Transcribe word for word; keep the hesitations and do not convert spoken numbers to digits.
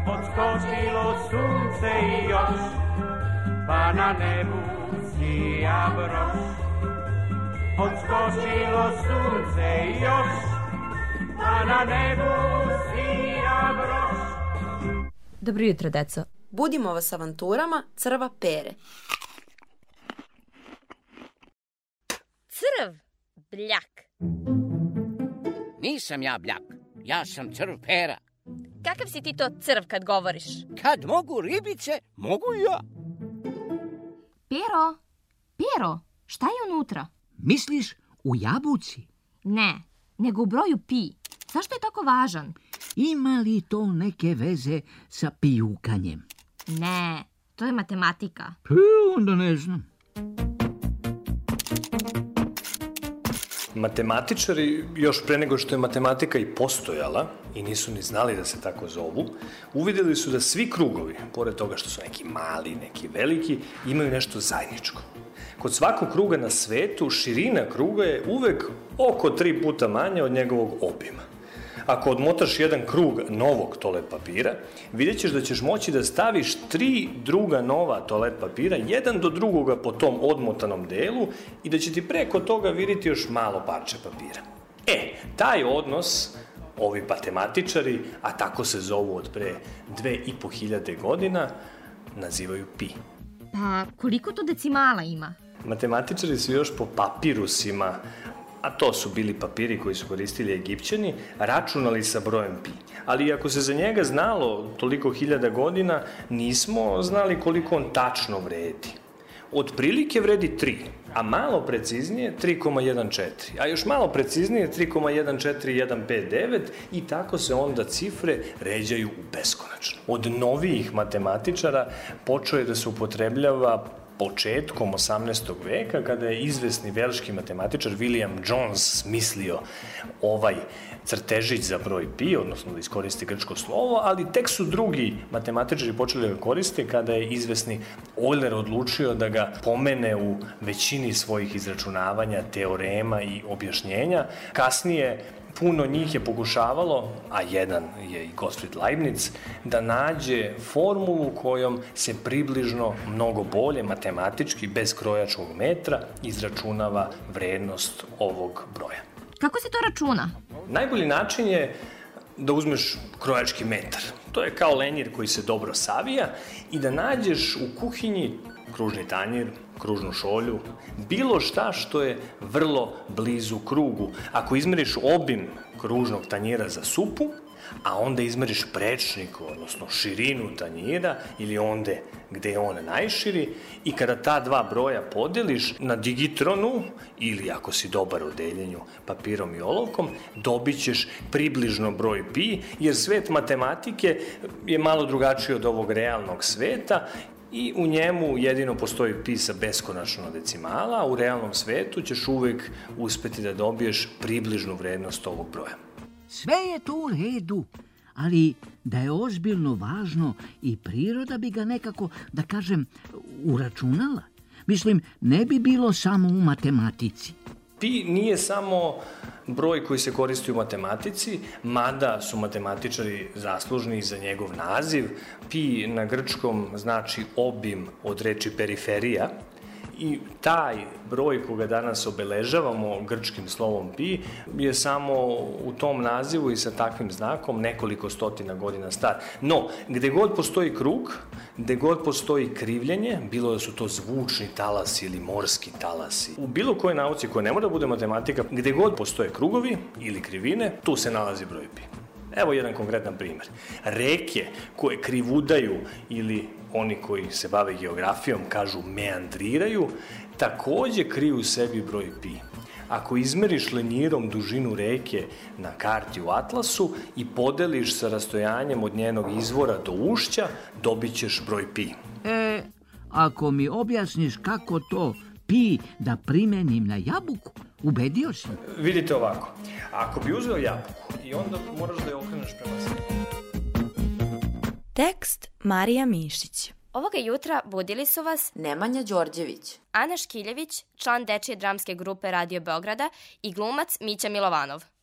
odskočilo sunce i još, pa na nebu sija broš. Odskočilo sunce i još, pa na nebu sija broš. Dobro jutro, deco. Budimo vas avanturama crva Pere. Crv, bljak. Nisam ja bljak, ja sam crv Pera. Kakav si ti to crv kad govoriš? Kad mogu ribice, mogu i ja. Pero, Pero, šta je unutra? Misliš u jabuci? Ne, nego u broju pi. Zašto je tako važan? Ima li to neke veze sa pijukanjem? Ne, to je matematika. Pa, onda ne znam. Matematičari, još pre nego što je matematika i postojala, i nisu ni znali da se tako zovu, uvidjeli su da svi krugovi, pored toga što su neki mali, neki veliki, imaju nešto zajedničko. Kod svakog kruga na svetu, širina kruga je uvek oko tri puta manja od njegovog obima. Ako odmotaš jedan krug novog toalet papira, vidjet ćeš da ćeš moći da staviš tri druga nova toalet papira, jedan do drugoga po tom odmotanom delu i da će ti preko toga vidjeti još malo parče papira. E, taj odnos, ovi matematičari, a tako se zovu od pre dve i po hiljade godina, nazivaju pi. Pa koliko to decimala ima? Matematičari su još po papirusima, a to su bili papiri koji su koristili Egipćani, računali sa brojem pi. Ali ako se za njega znalo toliko hiljada godina, nismo znali koliko on tačno vredi. Od prilike vredi tri, a malo preciznije tri zarez jedan četiri, a još malo preciznije tri zarez jedan četiri jedan pet devet i tako se onda cifre ređaju u beskonačno. Od novijih matematičara počeo je da se upotrebljava početkom osamnaestog veka, kada je izvesni velški matematičar William Jones smislio ovaj crtežić za broj pi, odnosno da iskoristi grčko slovo, ali tek su drugi matematičari počeli da ga koriste kada je izvesni Euler odlučio da ga pomene u većini svojih izračunavanja, teorema i objašnjenja. Kasnije puno njih je pokušavalo, a jedan je i Gottfried Leibniz, da nađe formulu kojom se približno mnogo bolje matematički, bez krojačkog metra, izračunava vrednost ovog broja. Kako se to računa? Najbolji način je da uzmeš krojački metar. To je kao lenjir koji se dobro savija i da nađeš u kuhinji kružni tanjir, kružnu šolju, bilo šta što je vrlo blizu krugu. Ako izmeriš obim kružnog tanjira za supu, a onda izmeriš prečnik, odnosno širinu tanjira ili onde gde je on najširi i kada ta dva broja podeliš na digitronu ili ako si dobar u deljenju papirom i olovkom, dobit ćeš približno broj pi, jer svet matematike je malo drugačiji od ovog realnog sveta i u njemu jedino postoji pi sa beskonačno decimala, a u realnom svetu ćeš uvek uspeti da dobiješ približnu vrednost ovog broja. Sve je to u redu, ali da je ozbiljno važno i priroda bi ga nekako, da kažem, uračunala. Mislim, ne bi bilo samo u matematici. Pi nije samo broj koji se koristi u matematici, mada su matematičari zaslužni za njegov naziv. Pi na grčkom znači obim od reči periferija i taj broj koga danas obeležavamo grčkim slovom pi je samo u tom nazivu i sa takvim znakom nekoliko stotina godina star. No, gde god postoji krug, gde god postoji krivljenje, bilo da su to zvučni talasi ili morski talasi, u bilo kojoj nauci koja ne mora da bude matematika, gde god postoje krugovi ili krivine, tu se nalazi broj pi. Evo jedan konkretan primer. Reke koje krivudaju ili oni koji se bave geografijom kažu meandriraju, takođe kriju u sebi broj pi. Ako izmeriš lenjirom dužinu reke na karti u atlasu i podeliš sa rastojanjem od njenog izvora do ušća, dobit ćeš broj pi. E, ako mi objasniš kako to pi da primenim na jabuku, ubedio si. Vidite ovako, ako bi uzeo jabuku i onda moraš da je okreneš prema sebi. Tekst Marija Mišić. Ovoga jutra budili su vas Nemanja Đorđević, Ana Škiljević, član dečije dramske grupe Radio Beograda i glumac Mića Milovanov.